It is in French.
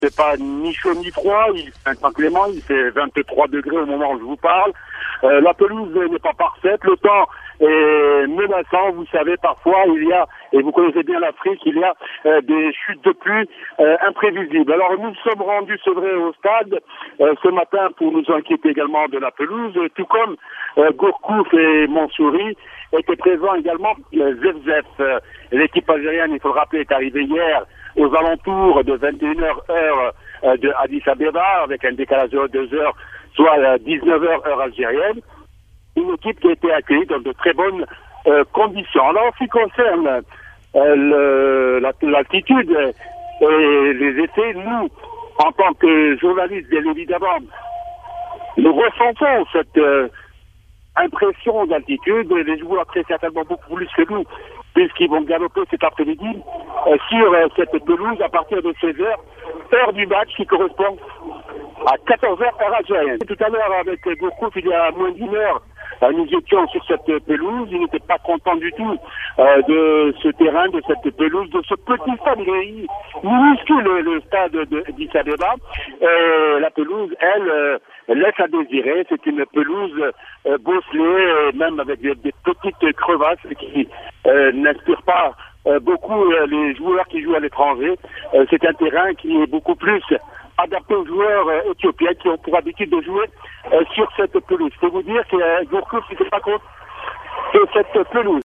C'est pas ni chaud ni froid, il fait un temps clément, il fait 23 degrés au moment où je vous parle. La pelouse n'est pas parfaite, le temps est menaçant, vous savez, parfois il y a, et vous connaissez bien l'Afrique, il y a des chutes de pluie imprévisibles. Alors nous sommes rendus, c'est vrai, au stade ce matin pour nous inquiéter également de la pelouse, tout comme Gourcuff et Montsouris étaient présents également. Zefzef, l'équipe algérienne, il faut le rappeler, est arrivée hier aux alentours de 21h heure de Addis Abeba, avec un décalage de 2 heures, soit 19h heure algérienne. Une équipe qui a été accueillie dans de très bonnes conditions. Alors, en ce qui concerne l'altitude et les effets, nous, en tant que journalistes, bien évidemment, nous ressentons cette impression d'altitude. Les joueurs très certainement beaucoup plus que nous, puisqu'ils vont galoper cet après-midi sur cette pelouse à partir de 16h, heure du match qui correspond à 14h heure algérienne. Tout à l'heure avec Gourcuff, il y a moins d'une heure, nous étions sur cette pelouse. Il n'était pas content du tout de ce terrain, de cette pelouse, de ce petit stade. Il est minuscule, le stade d'Addis Abeba. La pelouse, elle, laisse à désirer. C'est une pelouse bosselée, même avec des petites crevasses qui n'inspirent pas beaucoup les joueurs qui jouent à l'étranger. C'est un terrain qui est beaucoup plus adapté aux joueurs éthiopiens qui ont pour habitude de jouer sur cette pelouse. Je peux vous dire que Gourcuff n'était pas contre cette pelouse.